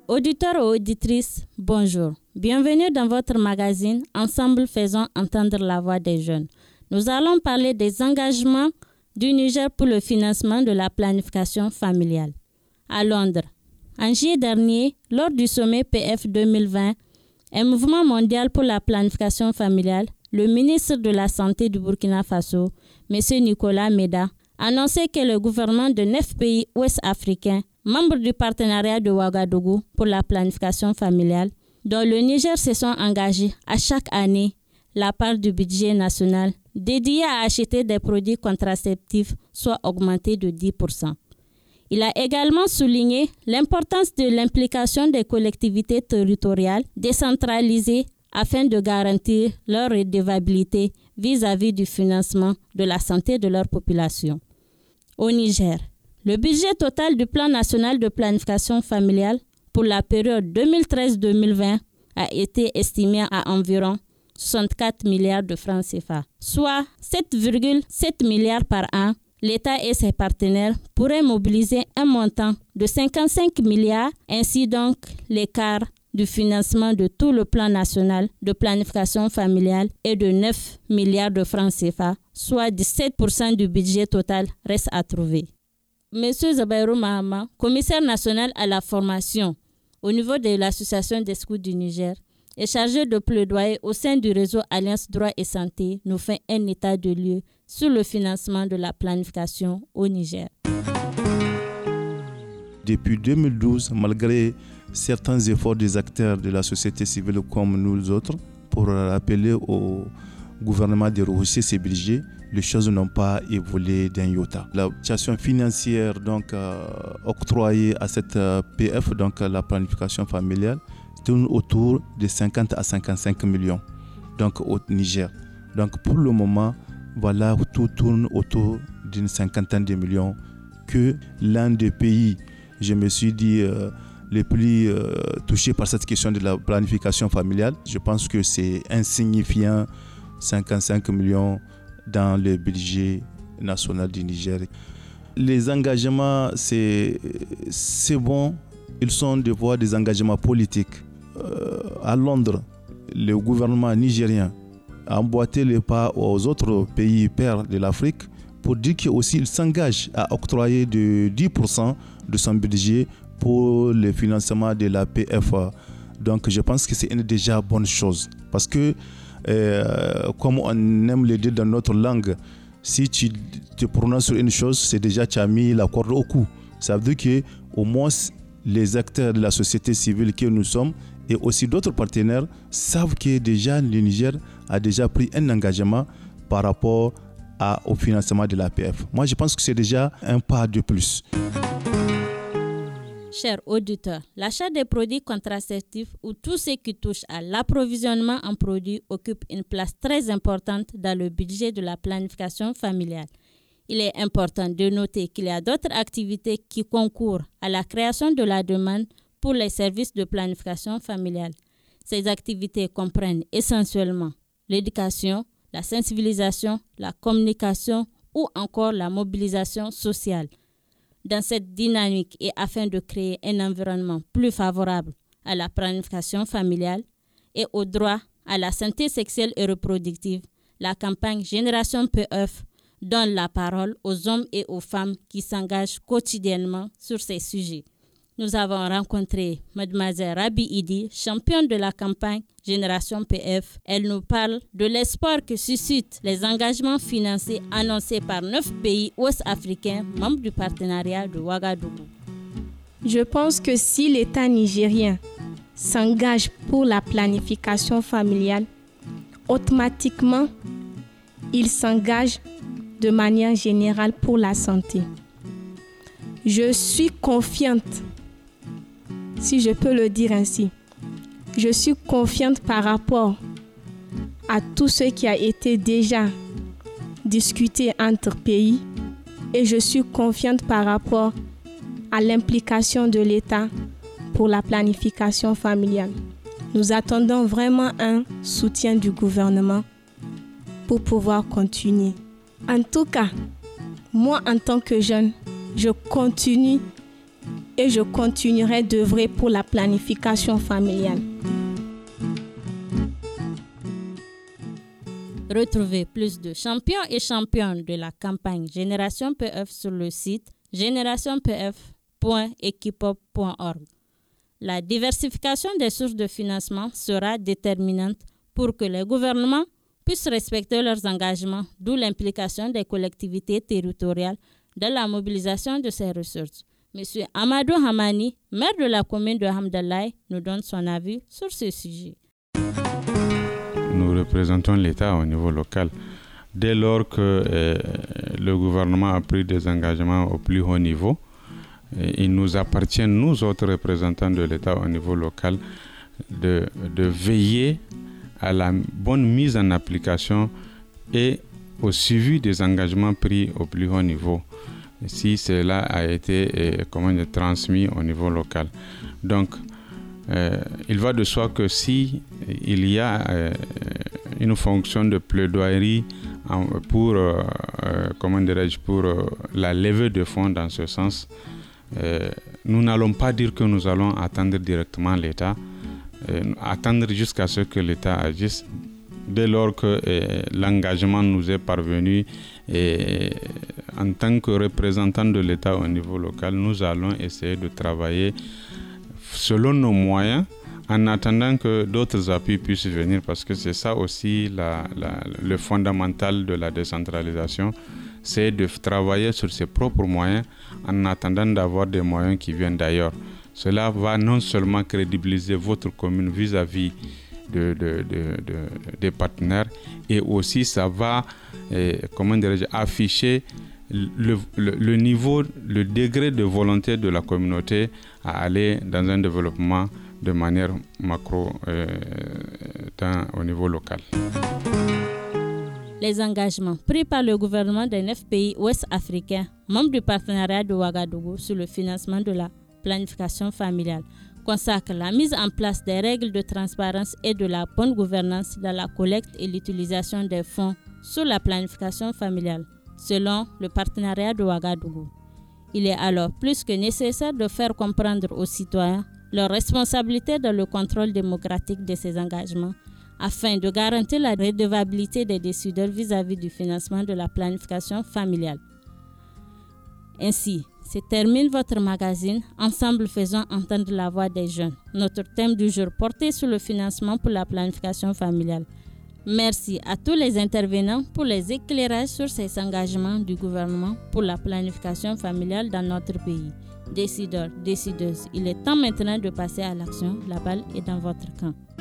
auditeurs et auditrices, bonjour. Bienvenue dans votre magazine Ensemble faisons entendre la voix des jeunes. Nous allons parler des engagements du Niger pour le financement de la planification familiale. À Londres, en juillet dernier, lors du sommet PF 2020, un mouvement mondial pour la planification familiale, le ministre de la Santé du Burkina Faso, M. Nicolas Meda, annonçait que le gouvernement de 9 pays ouest-africains, membres du partenariat de Ouagadougou pour la planification familiale, dont le Niger se sont engagés à chaque année la part du budget national dédié à acheter des produits contraceptifs soit augmentée de 10%. Il a également souligné l'importance de l'implication des collectivités territoriales décentralisées afin de garantir leur redevabilité vis-à-vis du financement de la santé de leur population. Au Niger, le budget total du Plan national de planification familiale pour la période 2013-2020 a été estimé à environ 64 milliards de francs CFA, soit 7,7 milliards par an. L'État et ses partenaires pourraient mobiliser un montant de 55 milliards, ainsi donc l'écart du financement de tout le plan national de planification familiale est de 9 milliards de francs CFA, soit 17% du budget total reste à trouver. Monsieur Zabairou Mahama, commissaire national à la formation au niveau de l'Association des scouts du Niger, est chargé de plaidoyer au sein du réseau Alliance Droit et Santé, nous fait un état de lieu sur le financement de la planification au Niger. Depuis 2012, malgré certains efforts des acteurs de la société civile comme nous autres, pour rappeler au gouvernement de rehausser ses budgets, les choses n'ont pas évolué d'un iota. La situation financière octroyée à cette PF, donc la planification familiale, tourne autour de 50 à 55 millions donc au Niger. Donc pour le moment, voilà, tout tourne autour d'une cinquantaine de millions que l'un des pays, je me suis dit, les plus touchés par cette question de la planification familiale. Je pense que c'est insignifiant, 55 millions dans le budget national du Niger. Les engagements, c'est bon, ils sont des engagements politiques. À Londres, le gouvernement nigérien a emboîté les pas aux autres pays pères de l'Afrique pour dire qu'il s'engage à octroyer de 10% de son budget pour le financement de la PFA. Donc je pense que c'est une déjà bonne chose. Parce que, comme on aime le dire dans notre langue, si tu te prononces sur une chose, c'est déjà tu as mis la corde au cou. Ça veut dire qu'au moins les acteurs de la société civile que nous sommes et aussi d'autres partenaires savent que déjà le Niger a déjà pris un engagement par rapport au financement de l'APF. Moi, je pense que c'est déjà un pas de plus. Chers auditeurs, l'achat des produits contraceptifs ou tout ce qui touche à l'approvisionnement en produits occupe une place très importante dans le budget de la planification familiale. Il est important de noter qu'il y a d'autres activités qui concourent à la création de la demande pour les services de planification familiale. Ces activités comprennent essentiellement l'éducation, la sensibilisation, la communication ou encore la mobilisation sociale. Dans cette dynamique et afin de créer un environnement plus favorable à la planification familiale et au droit à la santé sexuelle et reproductive, la campagne Génération PF donne la parole aux hommes et aux femmes qui s'engagent quotidiennement sur ces sujets. Nous avons rencontré Mademoiselle Rabi Idi, championne de la campagne Génération PF. Elle nous parle de l'espoir que suscitent les engagements financiers annoncés par 9 pays ouest-africains membres du partenariat de Ouagadougou. Je pense que si l'État nigérien s'engage pour la planification familiale, automatiquement, il s'engage de manière générale pour la santé. Je suis confiante, si je peux le dire ainsi. Je suis confiante par rapport à tout ce qui a été déjà discuté entre pays et je suis confiante par rapport à l'implication de l'État pour la planification familiale. Nous attendons vraiment un soutien du gouvernement pour pouvoir continuer. En tout cas, moi en tant que jeune, je continue et je continuerai d'œuvrer pour la planification familiale. Retrouvez plus de champions et championnes de la campagne Génération PF sur le site generationpf.equipop.org. La diversification des sources de financement sera déterminante pour que les gouvernements puissent respecter leurs engagements, d'où l'implication des collectivités territoriales dans la mobilisation de ces ressources. M. Amadou Hamani, maire de la commune de Hamdallah, nous donne son avis sur ce sujet. Nous représentons l'État au niveau local. Dès lors que le gouvernement a pris des engagements au plus haut niveau, il nous appartient, nous autres représentants de l'État au niveau local, de veiller à la bonne mise en application et au suivi des engagements pris au plus haut niveau, si cela a été transmis au niveau local. Donc, il va de soi que si il y a une fonction de plaidoirie pour la levée de fonds dans ce sens, nous n'allons pas dire que nous allons attendre directement l'État, attendre jusqu'à ce que l'État agisse. Dès lors que l'engagement nous est parvenu, et en tant que représentant de l'État au niveau local, nous allons essayer de travailler selon nos moyens, en attendant que d'autres appuis puissent venir, parce que c'est ça aussi le fondamental de la décentralisation, c'est de travailler sur ses propres moyens en attendant d'avoir des moyens qui viennent d'ailleurs. Cela va non seulement crédibiliser votre commune vis-à-vis des partenaires, et aussi ça va afficher le niveau, le degré de volonté de la communauté à aller dans un développement de manière macro au niveau local. Les engagements pris par le gouvernement des 9 pays ouest-africains, membres du partenariat de Ouagadougou sur le financement de la planification familiale, consacrent la mise en place des règles de transparence et de la bonne gouvernance dans la collecte et l'utilisation des fonds sur la planification familiale, selon le partenariat de Ouagadougou. Il est alors plus que nécessaire de faire comprendre aux citoyens leur responsabilité dans le contrôle démocratique de ces engagements, afin de garantir la redevabilité des décideurs vis-à-vis du financement de la planification familiale. Ainsi, se termine votre magazine Ensemble faisons entendre la voix des jeunes. Notre thème du jour porté sur le financement pour la planification familiale. Merci à tous les intervenants pour les éclairages sur ces engagements du gouvernement pour la planification familiale dans notre pays. Décideurs, décideuses, il est temps maintenant de passer à l'action. La balle est dans votre camp.